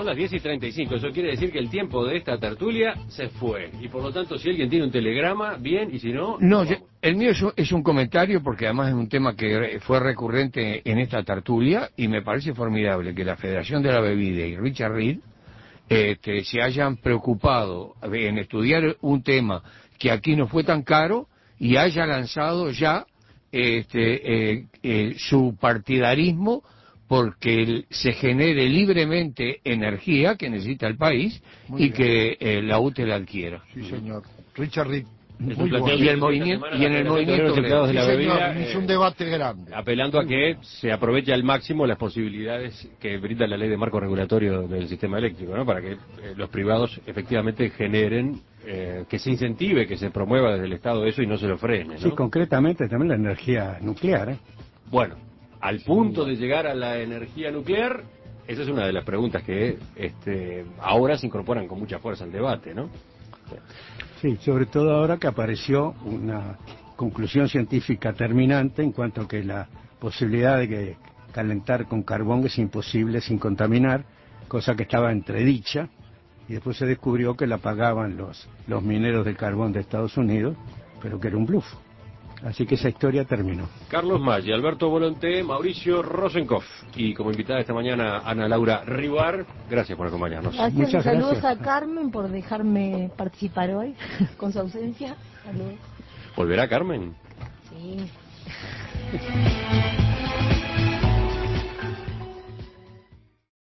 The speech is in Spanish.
Son las 10:35, eso quiere decir que el tiempo de esta tertulia se fue. Y por lo tanto, si alguien tiene un telegrama, bien, y si no... No, el mío es un comentario porque además es un tema que fue recurrente en esta tertulia y me parece formidable que la Federación de la Bebida y Richard Reed se hayan preocupado en estudiar un tema que aquí no fue tan caro y haya lanzado ya su partidarismo porque se genere libremente energía que necesita el país. Muy y bien. Que la UTE la adquiera. Sí, señor. Richard Reed. Y el movimiento y en el movimiento de empleados de la bebida es un debate grande, apelando a que se aproveche al máximo las posibilidades que brinda la ley de marco regulatorio del sistema eléctrico, ¿no? Para que los privados efectivamente generen, que se incentive, que se promueva desde el Estado eso y no se lo frene, ¿no? Sí, concretamente también la energía nuclear, Bueno, al punto de llegar a la energía nuclear, esa es una de las preguntas que ahora se incorporan con mucha fuerza al debate, ¿no? Sí, sobre todo ahora que apareció una conclusión científica terminante en cuanto a que la posibilidad de que calentar con carbón es imposible sin contaminar, cosa que estaba entredicha, y después se descubrió que la pagaban los mineros del carbón de Estados Unidos, pero que era un bluff. Así que esa historia terminó. Carlos Maggi, Alberto Volonté, Mauricio Rosenkopf y como invitada esta mañana Ana Laura Rivar, gracias por acompañarnos. Gracias. Muchas Saludos gracias a Carmen por dejarme participar hoy con su ausencia. Saludos. ¿Volverá Carmen? Sí.